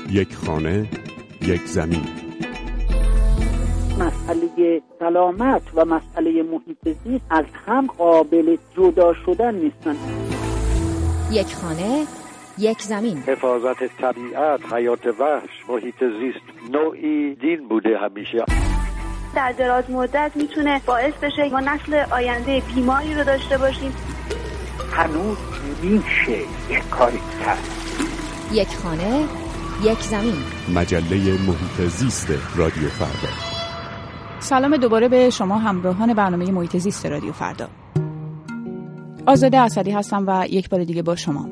یک خانه، یک زمین. مسئله سلامت و مسئله محیط زیست از هم قابل جدا شدن نیستن. یک خانه، یک زمین. حفاظت طبیعت، حیات وحش، محیط زیست نوعی دین بوده همیشه. در دراز مدت میتونه باعث بشه ما نسل آینده بیماری رو داشته باشیم. هنوز میشه یک کاری کرد. یک خانه، یک زمین. مجله محیط زیست رادیو فردا. سلام دوباره به شما همراهان برنامه محیط زیست رادیو فردا. آزاده اسدی هستم و یک بار دیگه با شما.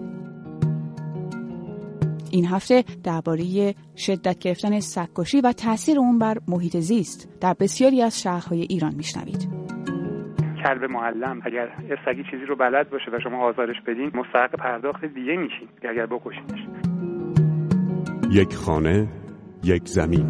این هفته درباره شدت گرفتن سگ‌کشی و تأثیر اون بر محیط زیست در بسیاری از شهرهای ایران میشنوید. کلب معلم اگر سگی چیزی رو بلد باشه و شما آزارش بدین مستحق پرداخت دیگه میشین اگر بکشینش. یک خانه، یک زمین.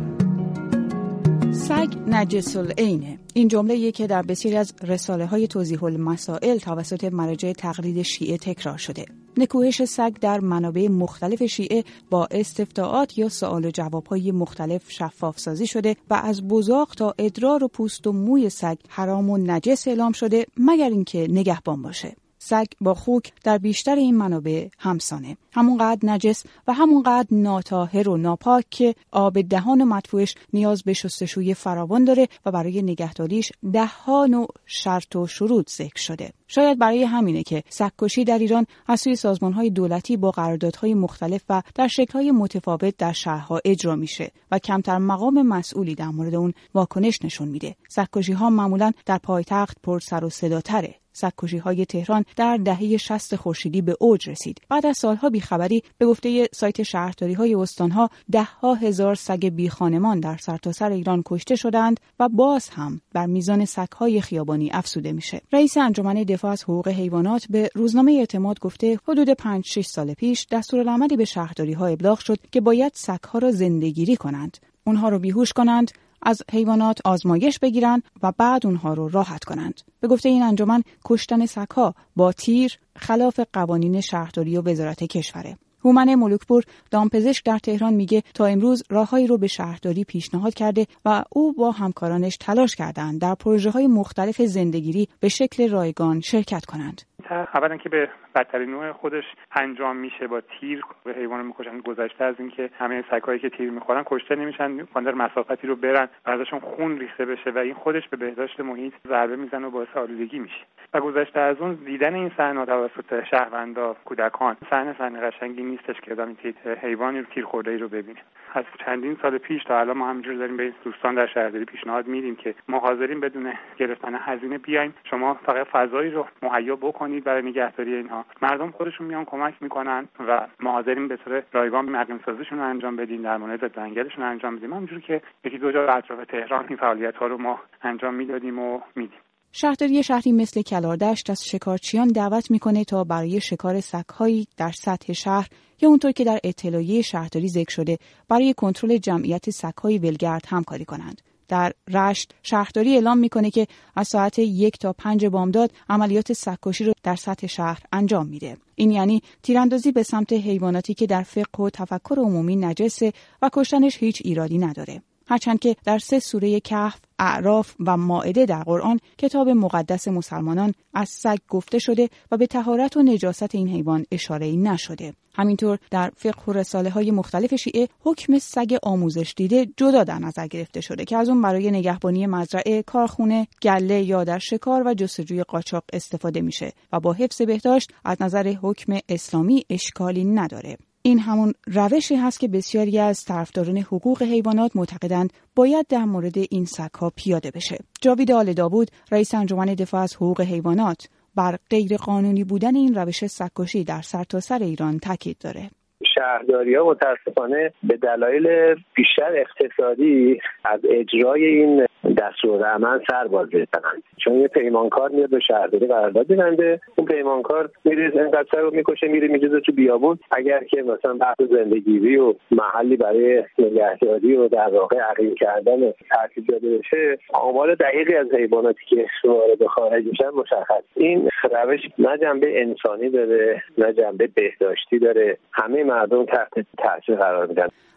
سگ نجس العینه. این جمله‌ای که در بسیاری از رساله‌های توضیح المسائل توسط مراجع تقلید شیعه تکرار شده. نکوهش سگ در منابع مختلف شیعه با استفتاءات یا سوال و جواب‌های مختلف شفاف سازی شده و از بزاق تا ادرار و پوست و موی سگ حرام و نجس اعلام شده مگر اینکه نگهبان باشه. سگ با خوک در بیشتر این منابع همسانه، همونقدر نجس و همونقدر ناطاهر و ناپاک که آب دهان و مدفوعش نیاز به شستشوی فراوان داره و برای نگهداریش 10 نوع شرط و شروط ذکر شده. شاید برای همینه که سگ‌کشی در ایران از سوی سازمان‌های دولتی با قراردادهای مختلف و در شکل‌های متفاوت در شهرها اجرا میشه و کمتر مقام مسئولی در مورد اون واکنش نشون میده. سگ‌کشی‌ها معمولاً در پایتخت پر سر و صداتره. سگ‌کشی‌های تهران در دهه 60 خورشیدی به اوج رسید. بعد از سالها بیخبری به گفته سایت شهرداری‌های استان‌ها 10,000 سگ بیخانمان در سرتاسر ایران کشته شدند و باز هم بر میزان سگ‌های خیابانی افزوده میشه. رئیس انجمن دفاع از حقوق حیوانات به روزنامه اعتماد گفته حدود 5-6 سال پیش دستورالعملی به شهرداری‌ها ابلاغ شد که باید سگ‌ها را زنده‌گیری کنند. اونها رو بیهوش کنند، از حیوانات آزمایش بگیرند و بعد اونها رو راحت کنند. به گفته این انجمن کشتن سگ‌ها با تیر خلاف قوانین شهرداری و وزارت کشوره. هومن ملوکپور دامپزشک در تهران میگه تا امروز راههایی رو به شهرداری پیشنهاد کرده و او با همکارانش تلاش کردند در پروژه‌های مختلف زنده‌گیری به شکل رایگان شرکت کنند. اولا که به بدترین نوع خودش انجام میشه، با تیر به حیوان میکشن. گذشته از اینکه همه سگ‌هایی که تیر میخورن کشته نمیشن، قادر مسافتی رو برن و ازشون خون ریخته بشه و این خودش به بهداشت محیط ضربه میزنه و باعث آلودگی میشه. و گذشته از اون دیدن این صحنه توسط شهروندا، کودکان، صحنه قشنگی نیستش که آدم حیوانی رو تیر خورده‌ای رو ببینه. از چندین سال پیش تا الان ما همینجور داریم به دوستان در شهرداری پیشنهاد میدیم که ما حاضرین بدون گرفتن هزینه بیایم، شما فقط فضایی رو مهیا بکنید برای نگهداری اینها. مردم خودشون میان کمک میکنن و ما حاضرین به طور رایگان مقیم سازیشون رو انجام بدیم، درمان ضد انگلشون رو انجام بدیم. همونجوری که یکی دو جا اطراف تهران این فعالیت‌ها رو ما انجام میدادیم و میدیم. شهرداری شهری مثل کلاردشت از شکارچیان دعوت میکنه تا برای شکار سگ‌هایی در سطح شهر یا اونطور که در اطلاعیه شهرداری ذکر شده برای کنترل جمعیت سگ‌های ولگرد همکاری کنند. در رشت شهرداری اعلام میکنه که از ساعت 1 تا 5 بامداد عملیات سگ‌کشی رو در سطح شهر انجام میده. این یعنی تیراندازی به سمت حیواناتی که در فقه و تفکر عمومی نجسه و کشتنش هیچ ایرادی نداره. هرچند که در 3 سوره کهف، اعراف و مائده در قرآن کتاب مقدس مسلمانان از سگ گفته شده و به طهارت و نجاست این حیوان اشاره‌ای نشده. همینطور در فقه و رساله‌های مختلف شیعه حکم سگ آموزش دیده جدا در نظر گرفته شده که از اون برای نگهبانی مزرعه، کارخونه، گله یا در شکار و جستجوی قاچاق استفاده میشه و با حفظ بهداشت از نظر حکم اسلامی اشکالی نداره. این همون روشی هست که بسیاری از طرفداران حقوق حیوانات معتقدند باید در مورد این سگ‌ها پیاده بشه. جاوید آل داوود، رئیس انجمن دفاع از حقوق حیوانات، بر غیر قانونی بودن این روش سگ‌کشی در سرتاسر ایران تاکید داره. شهرداری‌ها متأسفانه به دلایل بیشتر اقتصادی از اجرای این دستورالعمل سر باز می‌زنند. چون یه پیمانکار میاد به شهرداری قرارداد می‌بنده، اون پیمانکار میره اینقدر رو میکشه، میره میجوزه تو بیابون. اگر که مثلا بحث زندگیری و محلی برای نگهداری و در واقع عقیم کردن ترتیب داده بشه، آمار دقیقی از حیواناتی که وارد خارج میشن مشخص. این روش نه جنبه انسانی داره، نه جنبه بهداشتی داره. همه مردم تحت تاثیر قرار میدن.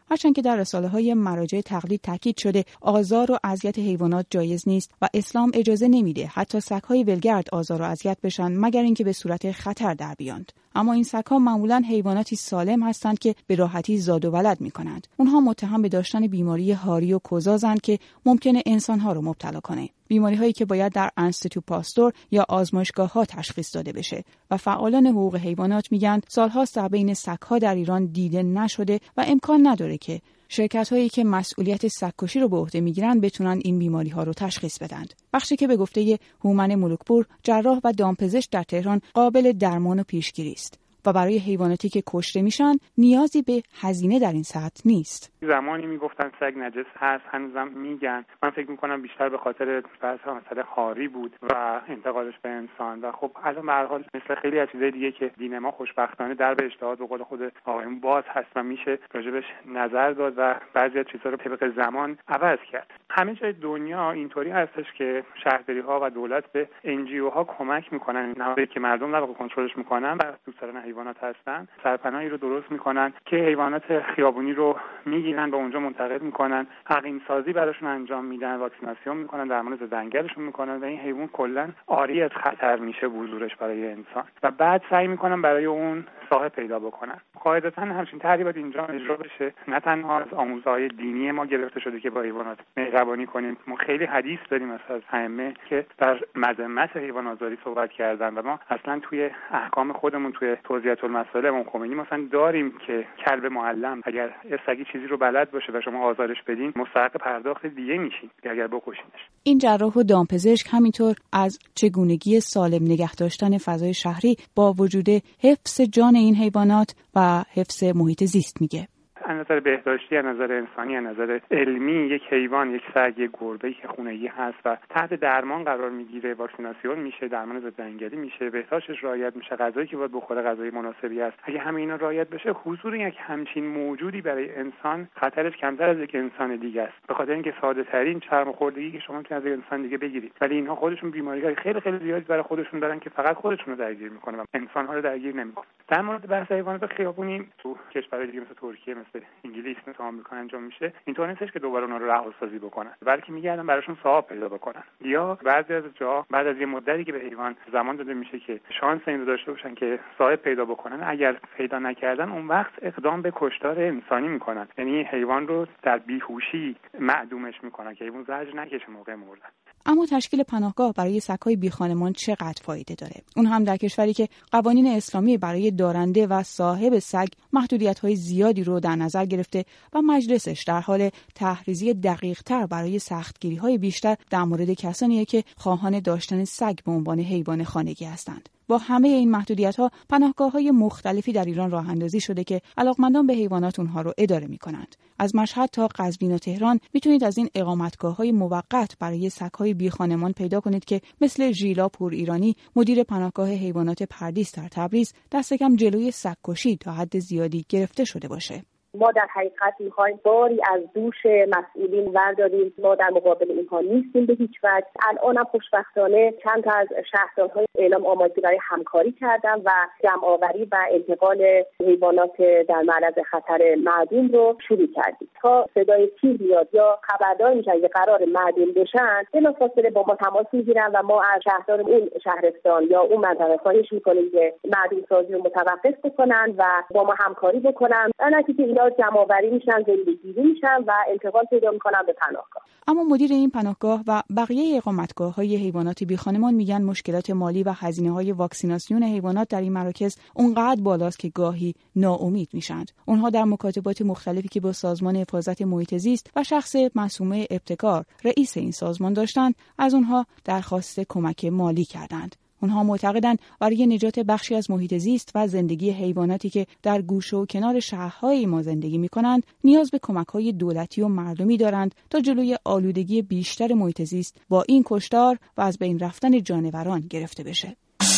هرچند که در رساله‌های مراجع تقلید تاکید شده آزار و اذیت حیوانات جایز نیست و اسلام اجازه نمیده حتی سگ‌های ولگرد آزار و اذیت بشن مگر اینکه به صورت خطر در بیاند. اما این سگ‌ها معمولاً حیواناتی سالم هستند که به راحتی زاد و ولد می‌کنند. اونها متهم به داشتن بیماری هاری و کوزازند که ممکنه انسان‌ها رو مبتلا کنه. بیماری‌هایی که باید در انستیتو پاستور یا آزمایشگاه‌ها تشخیص داده بشه و فعالان حقوق حیوانات میگن سال‌هاست در بین سگ‌ها در ایران دیده نشده و امکان نداره که شرکت‌هایی که مسئولیت سگ‌کشی رو به عهده می‌گیرن بتونن این بیماری‌ها رو تشخیص بدن. بخشی که به گفته هومن ملوکپور جراح و دامپزشک در تهران قابل درمان و پیشگیری است و برای حیواناتی که کشته میشن نیازی به هزینه در این سطح نیست. زمانی میگفتن سگ نجس هست، هنوزم میگن. من فکر میکنم بیشتر به خاطر بحث مسئله هاری بود و انتقالش به انسان و خب الان به هر حال مثل خیلی از چیزای دیگه که دین ما خوشبختانه در به اجتهاد به قول خود آقایون باز هست و میشه راجبش نظر داد و بعضی از چیزا رو طبق زمان عوض کرد. همه جای دنیا اینطوری هستش که شهرداری‌ها و دولت به NGO ها کمک میکنن، نهادی که مردم رو کنترلش میکنن و دوستان حیوانات هستن، سرپناهی رو درست میکنن که حیوانات خیابونی رو میگیرن به اونجا منتقل میکنن، حقیم سازی براشون انجام میدن، واکسیناسیون میکنن، درمان زدنگرشون میکنن و این حیوان کلا عاری از خطر میشه حضورش برای انسان و بعد سعی میکنن برای اون صاحب پیدا بکنن. قاعدتا همچین طرحی باید اینجا اجرا بشه، نه تنها از آموزهای دینی ما گرفته شده که با حیوانات مهربانی کنیم. ما خیلی حدیث داریم از ائمه که در مذمت حیوان آزاری صحبت کردن و ما اصلا توی احکام خودمون توی توضیحات المسائل امام خمینی مثلا داریم که کلب معلم اگر سگی چیزی رو بلد باشه و شما آزارش بدین مستحق پرداخت دیگه میشین اگر بکشینش. این جراح و دامپزشک همینطور از چگونگی سالم نگه داشتن فضای شهری با وجود حفظ جان این حیوانات و حفظ محیط زیست میگه. از نظر بهداشتی، از نظر انسانی، از نظر علمی یک حیوان، یک سگ، یک گربه‌ای که خونگی هست و تحت درمان قرار میگیره، واکسیناسیون میشه، درمان ضدعفونی میشه، بهداشتش رعایت میشه، غذایی که باید بخوره غذای مناسبی است. اگه همه اینا رعایت بشه، حضور یک همچین موجودی برای انسان خطرش کمتر از یک انسان دیگه است. به خاطر اینکه ساده ترین سرماخوردگی که شما میتونید از انسان دیگه بگیرید، ولی اینها خودشون بیماری‌های خیلی خیلی زیادی برای خودشون دارن که فقط خودشون رو درگیر میکنه و انسان‌ها رو درگیر نمیکنه. در مورد بحث حیوانات خیابونی تو کشورهای دیگه مثل ترکیه، مثل انگلیس، مثل آمریکا انجام میشه، اینطور نیستش که دوباره اونا رو رهاسازی بکنن، بلکه میگردن براشون ثواب پیدا بکنن. یا بعضی از جا بعد از یه مدتی که به حیوان زمان داده میشه که شانس این رو داشته باشن که صاحب پیدا بکنن، اگر پیدا نکردن اون وقت اقدام به کشتار انسانی میکنن، یعنی حیوان رو در بیهوشی معدومش میکنن که حیوان زجر نکشه موقع مردن. اما تشکیل پناهگاه برای سگ‌های بیخانمان چقدر فایده داره؟ اون هم در کشوری که قوانین اسلامی برای دارنده و صاحب سگ محدودیت‌های زیادی رو در نظر گرفته و مجلسش در حال تحریزی دقیق‌تر برای سختگیری‌های بیشتر در مورد کسانیه که خواهان داشتن سگ به عنوان حیوان خانگی هستند. با همه این محدودیت‌ها پناهگاه‌های مختلفی در ایران راه‌اندازی شده که علاقمندان به حیوانات اونها رو اداره می‌کنند. از مشهد تا قزوین و تهران میتونید از این اقامتگاه‌های موقت برای سگ‌های بیخانمان پیدا کنید که مثل ژیلا پور ایرانی مدیر پناهگاه حیوانات پردیس در تبریز دست کم جلوی سگ‌کشی تا حد زیادی گرفته شده باشه. ما در حقیقت می‌خوایم باری از دوش مسئولین برداریم. ما در مقابل اینها نیستیم به هیچ وجه. الان هم خوشبختانه چند تا از شهردارهای اعلام آمادگی برای همکاری کردن و جمع‌آوری و انتقال حیوانات در معرض خطر معدوم رو شروع کردیم. تا صدای تیر بیاد یا خبردار میشن که قرار معدوم بشن، بلافاصله با ما تماس میگیرن و ما از شهردار اون شهرستان یا اون منطقه خواهش می‌کنیم که معدوم سازی رو متوقف بکنن و با ما همکاری بکنن. در جمع‌آوری میشن، زندگی‌گیری میشن و انتقال پیدا میکنن به پناهگاه. اما مدیر این پناهگاه و بقیه اقامتگاه‌های حیوانات بیخانمان میگن مشکلات مالی و هزینه‌های واکسیناسیون حیوانات در این مراکز اونقدر بالاست که گاهی ناامید میشن. اونها در مکاتبات مختلفی که با سازمان حفاظت محیط زیست و شخص معصومه ابتکار رئیس این سازمان داشتند، از اونها درخواست کمک مالی کردند. اونها معتقدند برای نجات بخشی از محیط زیست و زندگی حیواناتی که در گوشه و کنار شهرهای ما زندگی می‌کنند، نیاز به کمک‌های دولتی و مردمی دارند تا جلوی آلودگی بیشتر محیط زیست با این کشتار و از بین رفتن جانوران گرفته بشه.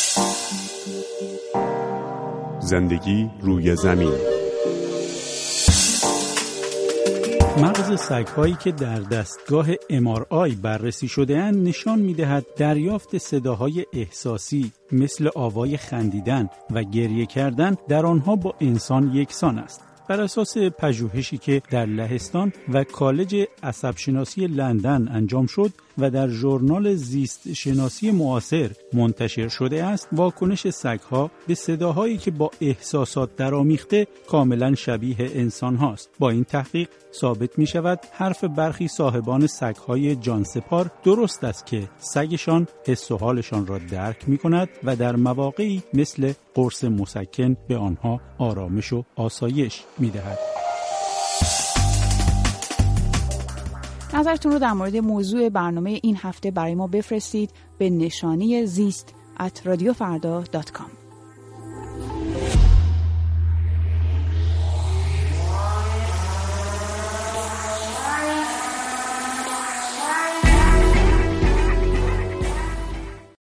زندگی روی زمین. مغز سگ‌هایی که در دستگاه MRI بررسی شده‌اند نشان می‌دهد دریافت صداهای احساسی مثل آوای خندیدن و گریه کردن در آنها با انسان یکسان است. بر اساس پژوهشی که در لهستان و کالج عصبشناسی لندن انجام شد و در ژورنال زیست شناسی معاصر منتشر شده است، واکنش سگ‌ها به صداهایی که با احساسات درآمیخته کاملا شبیه انسان هاست. با این تحقیق ثابت می شود حرف برخی صاحبان سگ‌های جانسپار درست است که سگشان حس و حالشان را درک می کند و در مواقعی مثل قرص مسکن به آنها آرامش و آسایش می دهد. نظرتون رو در مورد موضوع برنامه این هفته برای ما بفرستید به نشانی زیست@radiofarda.com.